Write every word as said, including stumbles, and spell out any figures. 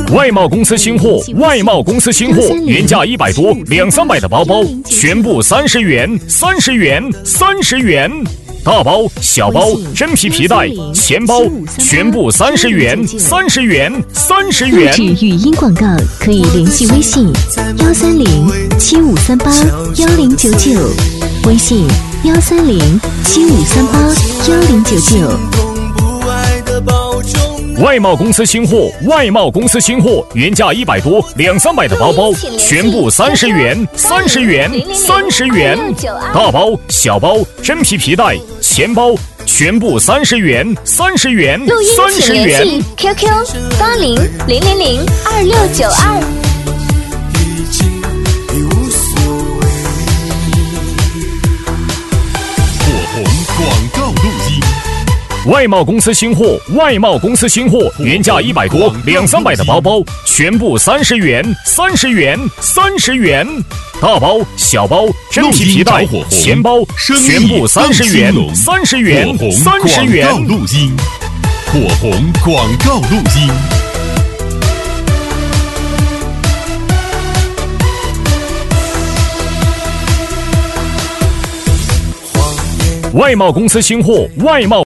外贸公司新货，外贸公司新货，原价一百多，两三百的包包，全部三十元，三十元，三十元。大包、小包、真皮皮带、钱包，全部三十元，三十元，三十元。 录制语音广告可以联系微信幺三零七五三八幺零九九，微信幺三零七五三八幺零九九。 外贸公司新货，外贸公司新货，原价一百多，两三百的包包，全部三十元，三十元，三十元。大包、小包、真皮皮带、钱包，全部三十元，三十元，三十元。 Q Q 八零零零零二六九二。 火红广告录音。 外贸公司新货，外贸公司新货，原价一百多，两三百的包包，全部三十元，三十元，三十元。大包、小包、真皮皮带、钱包，全部三十元，三十元，三十元。 火红广告录音，火红广告录音。 外贸公司新货，外贸。